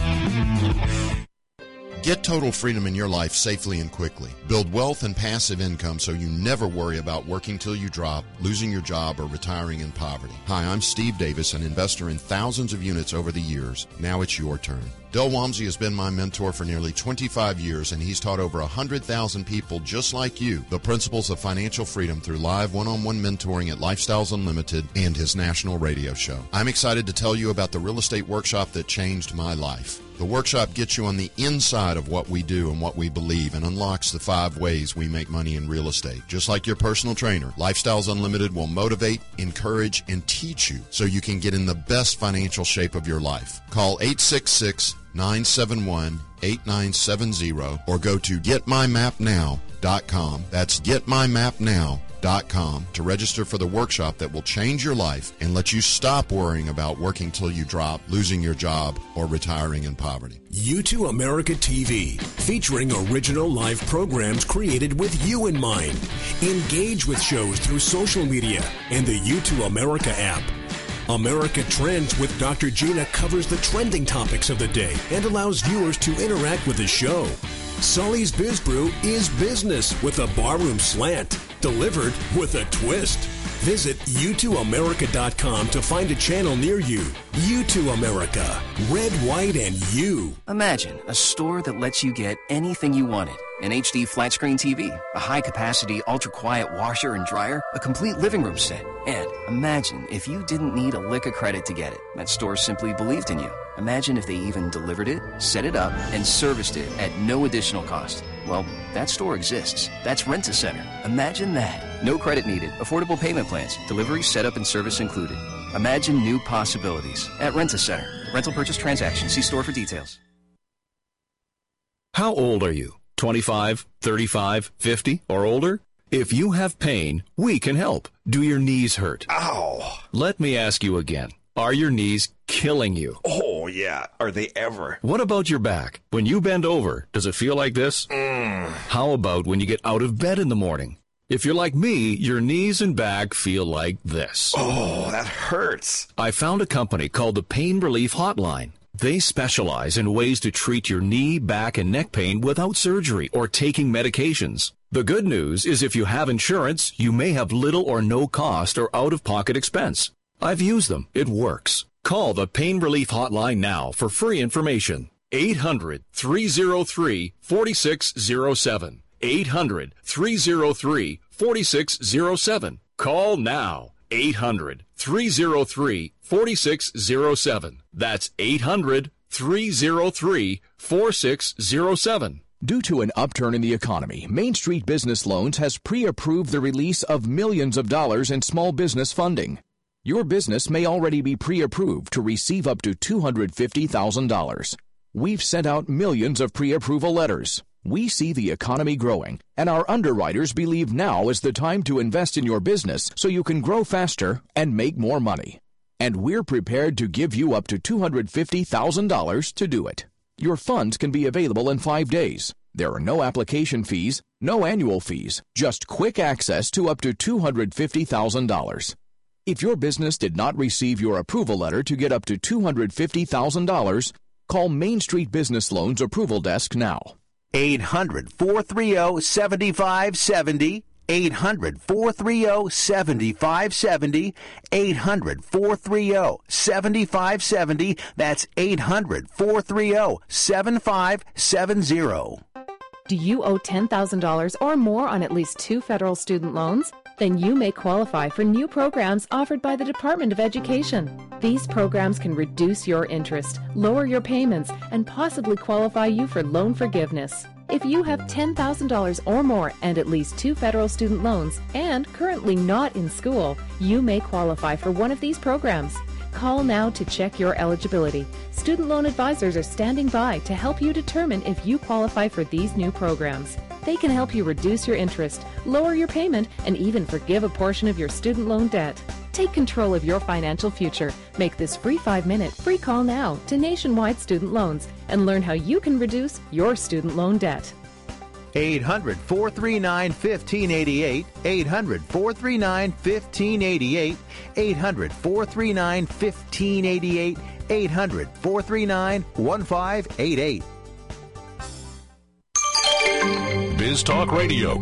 Get total freedom in your life safely and quickly. Build wealth and passive income so you never worry about working till you drop, losing your job, or retiring in poverty. Hi, I'm Steve Davis, an investor in thousands of units over the years. Now it's your turn. Del Walmsley has been my mentor for nearly twenty-five years, and he's taught over one hundred thousand people just like you the principles of financial freedom through live one-on-one mentoring at Lifestyles Unlimited and his national radio show. I'm excited to tell you about the real estate workshop that changed my life. The workshop gets you on the inside of what we do and what we believe and unlocks the five ways we make money in real estate. Just like your personal trainer, Lifestyles Unlimited will motivate, encourage, and teach you so you can get in the best financial shape of your life. Call eight six six, nine seven one, eight nine seven zero or go to get my map now dot com. That's get my map now dot com to register for the workshop that will change your life and let you stop worrying about working till you drop, losing your job, or retiring in poverty. U two America T V, featuring original live programs created with you in mind. Engage with shows through social media and the U two America app. America Trends with Doctor Gina covers the trending topics of the day and allows viewers to interact with the show. Sully's Biz Brew is business with a barroom slant, delivered with a twist. Visit U two America dot com to find a channel near you. U two America, red, white, and you. Imagine a store that lets you get anything you wanted. An H D flat screen T V, a high-capacity, ultra-quiet washer and dryer, a complete living room set. And imagine if you didn't need a lick of credit to get it. That store simply believed in you. Imagine if they even delivered it, set it up, and serviced it at no additional cost. Well, that store exists. That's Rent-A-Center. Imagine that. No credit needed. Affordable payment plans. Delivery, setup, and service included. Imagine new possibilities at Rent-A-Center. Rental purchase transaction. See store for details. How old are you? twenty-five, thirty-five, fifty, or older? If you have pain, we can help. Do your knees hurt? Ow! Let me ask you again. Are your knees killing you? Oh, yeah. Are they ever? What about your back? When you bend over, does it feel like this? Mm. How about when you get out of bed in the morning? If you're like me, your knees and back feel like this. Oh, that hurts. I found a company called the Pain Relief Hotline. They specialize in ways to treat your knee, back, and neck pain without surgery or taking medications. The good news is if you have insurance, you may have little or no cost or out-of-pocket expense. I've used them. It works. Call the Pain Relief Hotline now for free information. eight hundred, three oh three, four six oh seven. eight hundred, three oh three, four six oh seven. Call now. eight hundred, three oh three, four six oh seven. That's eight hundred, three oh three, four six oh seven. Due to an upturn in the economy, Main Street Business Loans has pre-approved the release of millions of dollars in small business funding. Your business may already be pre-approved to receive up to two hundred fifty thousand dollars. We've sent out millions of pre-approval letters. We see the economy growing, and our underwriters believe now is the time to invest in your business so you can grow faster and make more money. And we're prepared to give you up to two hundred fifty thousand dollars to do it. Your funds can be available in five days. There are no application fees, no annual fees, just quick access to up to two hundred fifty thousand dollars. If your business did not receive your approval letter to get up to two hundred fifty thousand dollars, call Main Street Business Loans Approval Desk now. eight hundred, four three zero, seven five seven zero. eight hundred, four three zero, seven five seven zero. eight hundred, four three zero, seven five seven zero. That's eight hundred, four three zero, seven five seven zero. Do you owe ten thousand dollars or more on at least two federal student loans? Then you may qualify for new programs offered by the Department of Education. These programs can reduce your interest, lower your payments, and possibly qualify you for loan forgiveness. If you have ten thousand dollars or more and at least two federal student loans and currently not in school, you may qualify for one of these programs. Call now to check your eligibility. Student loan advisors are standing by to help you determine if you qualify for these new programs. They can help you reduce your interest, lower your payment, and even forgive a portion of your student loan debt. Take control of your financial future. Make this free five-minute free call now to Nationwide Student Loans and learn how you can reduce your student loan debt. eight hundred, four three nine, one five eight eight. eight hundred, four three nine, one five eight eight. eight hundred, four three nine, one five eight eight. eight hundred, four three nine, one five eight eight. Biz Talk Radio.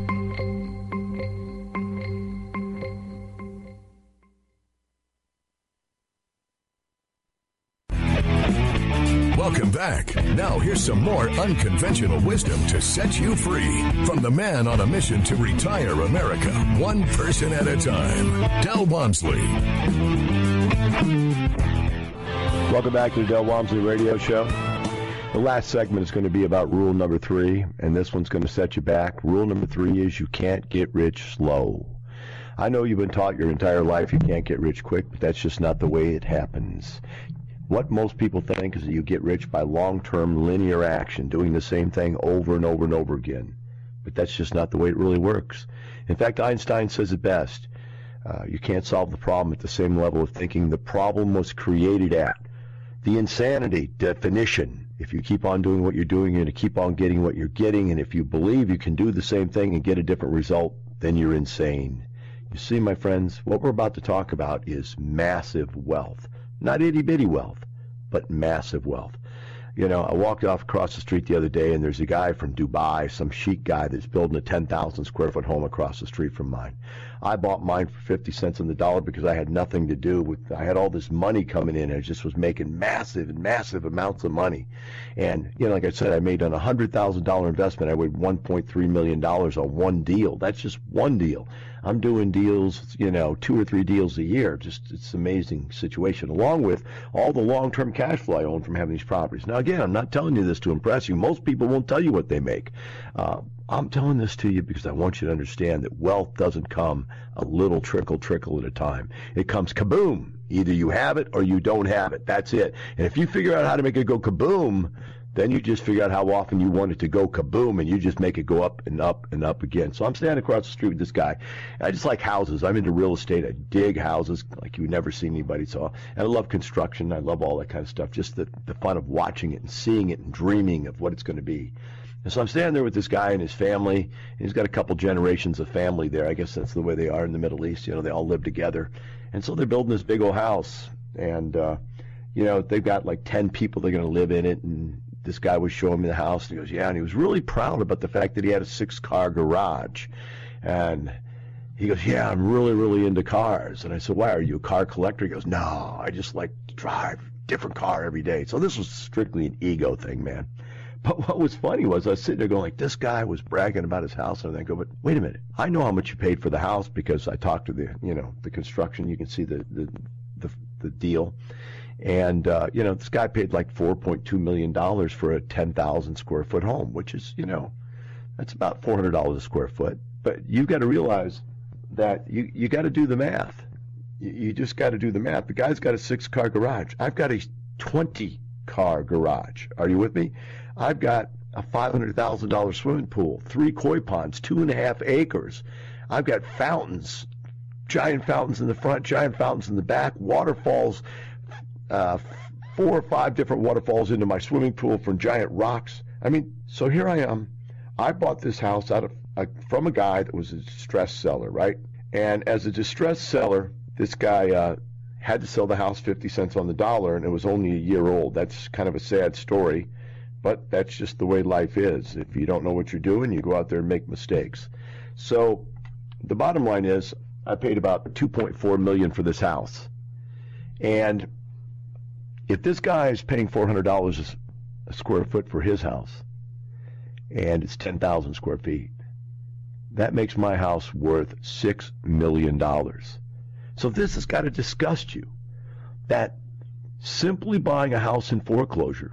Welcome back. Now here's some more unconventional wisdom to set you free from the man on a mission to retire America, one person at a time, Del Walmsley. Welcome back to the Del Walmsley Radio Show. The last segment is going to be about rule number three, and this one's going to set you back. Rule number three is you can't get rich slow. I know you've been taught your entire life you can't get rich quick, but that's just not the way it happens. What most people think is that you get rich by long-term linear action, doing the same thing over and over and over again. But that's just not the way it really works. In fact, Einstein says it best. Uh, you can't solve the problem at the same level of thinking the problem was created at. The insanity definition. If you keep on doing what you're doing, you're going to keep on getting what you're getting. And if you believe you can do the same thing and get a different result, then you're insane. You see, my friends, what we're about to talk about is massive wealth. Not itty-bitty wealth, but massive wealth. You know, I walked off across the street the other day, and there's a guy from Dubai, some chic guy that's building a ten thousand square foot home across the street from mine. I bought mine for fifty cents on the dollar because I had nothing to do with, I had all this money coming in, and I just was making massive and massive amounts of money. And, you know, like I said, I made on a one hundred thousand dollars investment, I made one point three million dollars on one deal. That's just one deal. I'm doing deals, you know, two or three deals a year. Just, it's an amazing situation, along with all the long-term cash flow I own from having these properties. Now, again, I'm not telling you this to impress you. Most people won't tell you what they make. Uh, I'm telling this to you because I want you to understand that wealth doesn't come a little trickle, trickle at a time. It comes kaboom. Either you have it or you don't have it. That's it. And if you figure out how to make it go kaboom, then you just figure out how often you want it to go kaboom, and you just make it go up and up and up again. So I'm standing across the street with this guy. I just like houses. I'm into real estate. I dig houses like you've never seen anybody saw. And I love construction. I love all that kind of stuff, just the, the fun of watching it and seeing it and dreaming of what it's going to be. And so I'm standing there with this guy and his family. And he's got a couple generations of family there. I guess that's the way they are in the Middle East. You know, they all live together. And so they're building this big old house. And, uh, you know, they've got like ten people that are going to live in it. And this guy was showing me the house, and he goes, yeah, and he was really proud about the fact that he had a six-car garage. And he goes, yeah, I'm really, really into cars. And I said, why, are you a car collector? He goes, no, I just like to drive a different car every day. So this was strictly an ego thing, man. But what was funny was I was sitting there going, like, this guy was bragging about his house, and I go, but wait a minute, I know how much you paid for the house because I talked to the, you know, the construction. You can see the the the, the deal. And, uh, you know, this guy paid like four point two million dollars for a ten thousand square foot home, which is, you know, that's about four hundred dollars a square foot. But you've got to realize that you, you got to do the math. You, you just got to do the math. The guy's got a six-car garage. I've got a twenty-car garage. Are you with me? I've got a five hundred thousand dollars swimming pool, three koi ponds, two and a half acres. I've got fountains, giant fountains in the front, giant fountains in the back, waterfalls, uh, four or five different waterfalls into my swimming pool from giant rocks. I mean, so here I am. I bought this house out of uh, from a guy that was a distressed seller, right? And as a distressed seller, this guy uh, had to sell the house fifty cents on the dollar, and it was only a year old. That's kind of a sad story, but that's just the way life is. If you don't know what you're doing, you go out there and make mistakes. So the bottom line is I paid about two point four million dollars for this house. And if this guy is paying four hundred dollars a square foot for his house, and it's ten thousand square feet, that makes my house worth six million dollars. So this has got to disgust you, that simply buying a house in foreclosure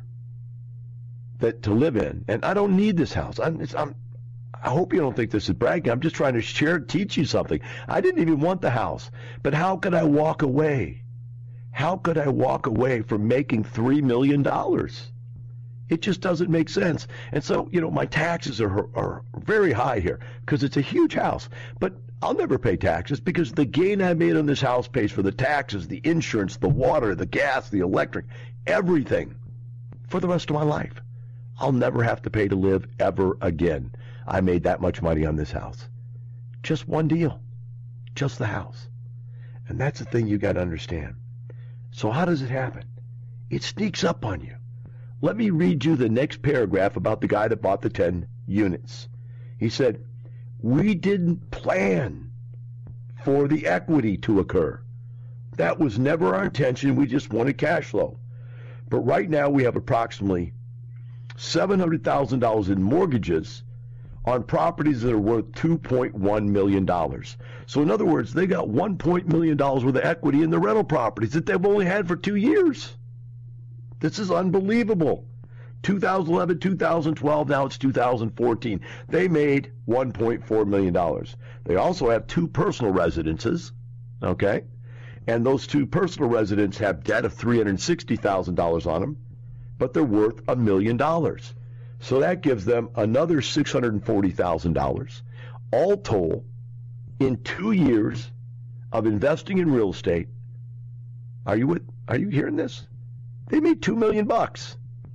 that to live in, and I don't need this house. I'm, it's, I'm, I hope you don't think this is bragging. I'm just trying to share, teach you something. I didn't even want the house, but how could I walk away? How could I walk away from making three million dollars? It just doesn't make sense. And so, you know, my taxes are, are very high here because it's a huge house. But I'll never pay taxes because the gain I made on this house pays for the taxes, the insurance, the water, the gas, the electric, everything for the rest of my life. I'll never have to pay to live ever again. I made that much money on this house. Just one deal. Just the house. And that's the thing you got to understand. So how does it happen? It sneaks up on you. Let me read you the next paragraph about the guy that bought the ten units. He said, "We didn't plan for the equity to occur. That was never our intention. We just wanted cash flow. But right now we have approximately seven hundred thousand dollars in mortgages on properties that are worth two point one million dollars. So in other words, they got one point one million dollars worth of equity in the rental properties that they've only had for two years. This is unbelievable. two thousand eleven, two thousand twelve, now it's two thousand fourteen. They made one point four million dollars. They also have two personal residences, okay? And those two personal residences have debt of three hundred sixty thousand dollars on them, but they're worth a million dollars. So that gives them another six hundred forty thousand dollars. All told, in two years of investing in real estate, are you with, are you hearing this? They made two million bucks.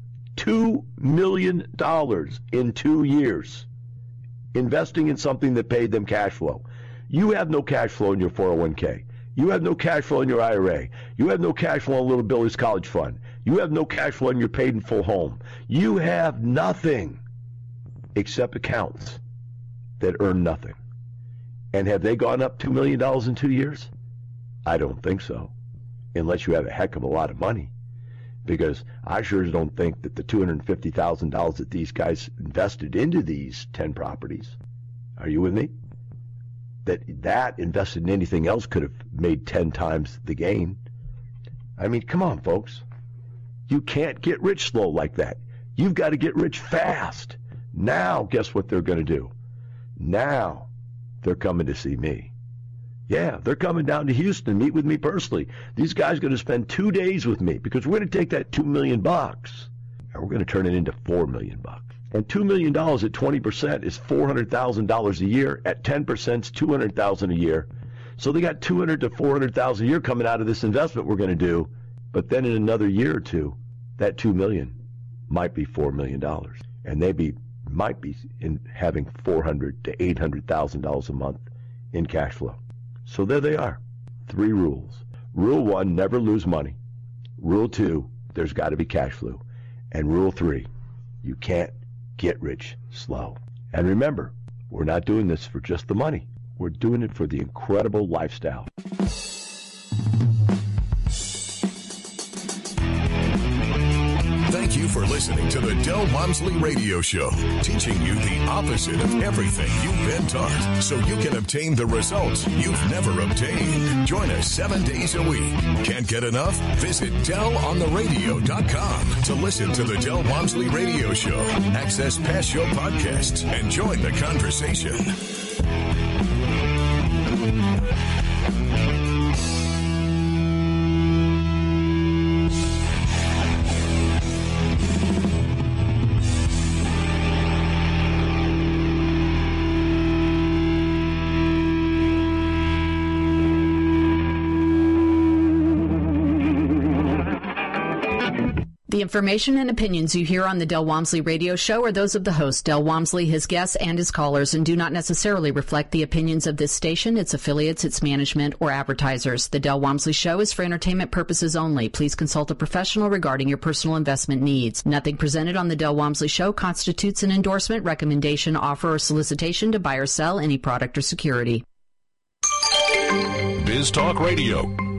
Two million dollars in two years investing in something that paid them cash flow. You have no cash flow in your four oh one k. You have no cash flow in your I R A. You have no cash flow in Little Billy's college fund. You have no cash flow in your paid in full home. You have nothing except accounts that earn nothing. And have they gone up two million dollars in two years? I don't think so, unless you have a heck of a lot of money. Because I sure don't think that the two hundred fifty thousand dollars that these guys invested into these ten properties, are you with me? That that invested in anything else could have made ten times the gain. I mean, come on, folks. You can't get rich slow like that. You've got to get rich fast. Now, guess what they're going to do? Now, they're coming to see me. Yeah, they're coming down to Houston, meet with me personally. These guys are going to spend two days with me because we're going to take that two million bucks and we're going to turn it into four million bucks. And two million dollars at twenty percent is four hundred thousand dollars a year. At ten percent, it's two hundred thousand dollars a year. So they got two hundred thousand to four hundred thousand dollars a year coming out of this investment we're going to do. But then in another year or two, that two million dollars might be four million dollars. And they be might be in having four hundred thousand to eight hundred thousand dollars a month in cash flow. So there they are. Three rules. Rule one, never lose money. Rule two, there's got to be cash flow. And rule three, you can't get rich slow. And remember, we're not doing this for just the money. We're doing it for the incredible lifestyle. Thank you for listening to the Del Walmsley Radio Show, teaching you the opposite of everything you've been taught so you can obtain the results you've never obtained. Join us seven days a week. Can't get enough? Visit del on the radio dot com to listen to the Del Walmsley Radio Show, access past show podcasts, and join the conversation. information and opinions you hear on the Del Walmsley Radio Show are those of the host, Del Walmsley, his guests, and his callers, and do not necessarily reflect the opinions of this station, its affiliates, its management, or advertisers. The Del Walmsley Show is for entertainment purposes only. Please consult a professional regarding your personal investment needs. Nothing presented on the Del Walmsley Show constitutes an endorsement, recommendation, offer, or solicitation to buy or sell any product or security. Biz Talk Radio.